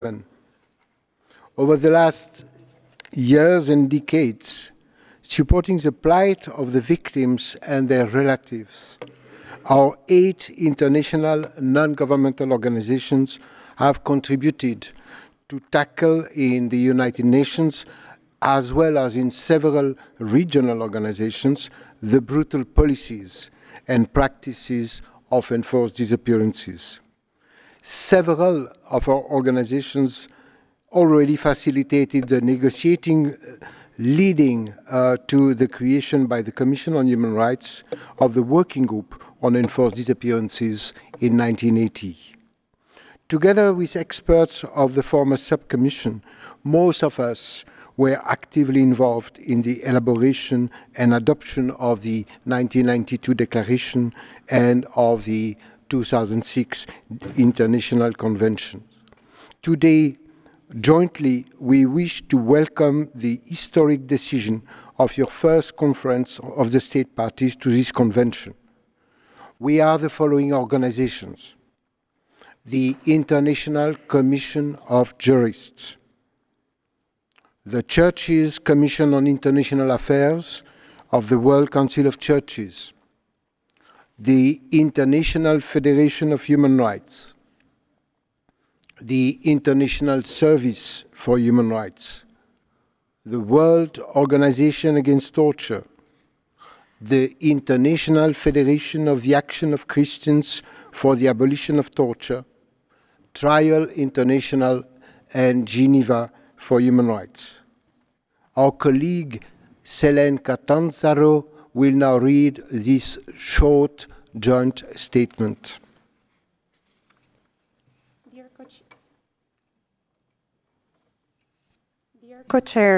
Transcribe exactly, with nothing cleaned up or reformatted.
seven. Over the last years and decades, supporting the plight of the victims and their relatives, our eight international non-governmental organizations have contributed to tackle in the United Nations, as well as in several regional organizations, the brutal policies and practices of enforced disappearances. Several of our organizations already facilitated the negotiating leading uh, to the creation by the Commission on Human Rights of the Working Group on Enforced Disappearances in nineteen eighty. Together with experts of the former subcommission, most of us were actively involved in the elaboration and adoption of the nineteen ninety-two Declaration and of the two thousand six International Convention. Today, jointly, we wish to welcome the historic decision of your first conference of the state parties to this convention. We are the following organizations: the International Commission of Jurists, the Churches Commission on International Affairs of the World Council of Churches, the International Federation of Human Rights, the International Service for Human Rights, the World Organization Against Torture, the International Federation of the Action of Christians for the Abolition of Torture, Trial International, and Geneva for Human Rights. Our colleague Selene Catanzaro will now read this short joint statement. Dear Co-Chair,